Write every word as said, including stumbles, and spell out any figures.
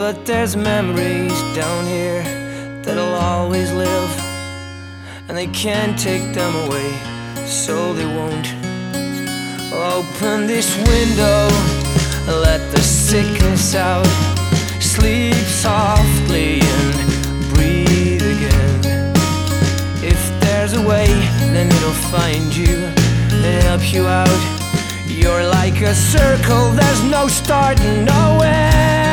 But there's memories down here that'll always live, and they can't take them away, so they won't. Open this window, let the sickness out. Sleep softly and breathe again. If there's a way, then it'll find you and help you out. You're like a circle, there's no start and no end.